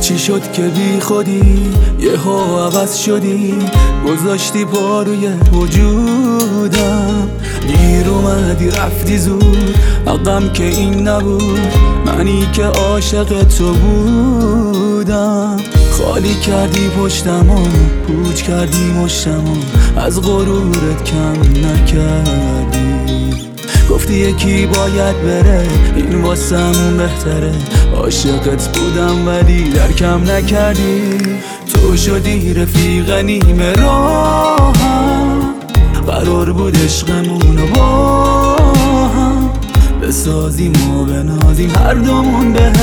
چی شد که بی خودی یهو عوض شدی، گذاشتی پا روی وجودم. دیر اومدی رفتی زود، حقم که این نبود، منی که عاشق تو بودم. خالی کردی پشتمو، پوچ کردی مشتمو، از غرورت کم نکردی. گفتی یکی باید بره، این واسمون بهتره. عاشقت بودم ولی درکم نکردی. تو شدی رفیق نیمه راهم، قرار بود عشقمونو با هم بسازیم و بنازیم هر دومون بهش.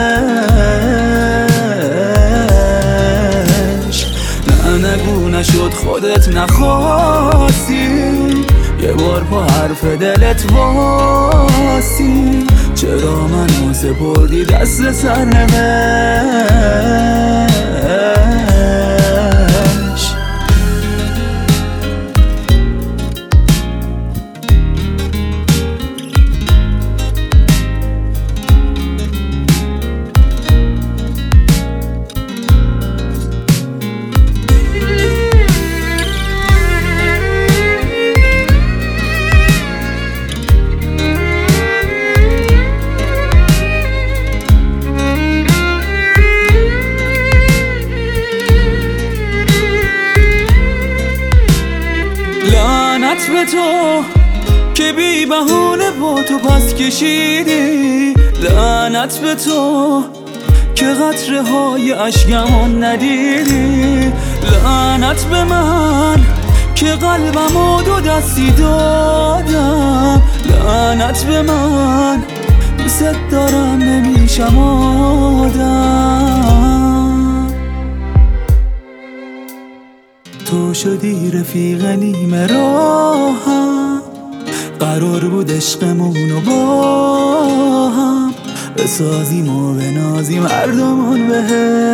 نه نگو نشد خودت نخواستی، یه بار پا حرف دلت واسی. چرا منو سپردی دست سرنوشت؟ لعنت به تو که بی بهونه با تو پس کشیدی. لعنت به تو که قطره های اشکمون ندیدی. لعنت به من که قلبمو دو دستی دادم. لعنت به من دوست دارم نمیشم آدم. تو شدی رفیق نیمه راهم، قرار بود عشقمونو با هم بسازیم و بنازیم هر دومون بهش.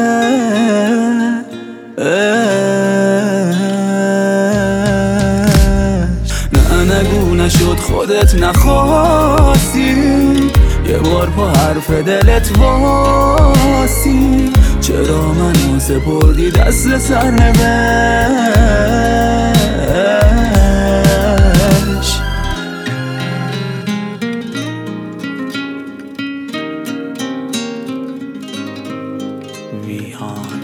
نه نگو نشد خودت نخواستی، یه بار پا حرف دلت واسی. چرا منو سپردی دست سرنوشت؟ ویهان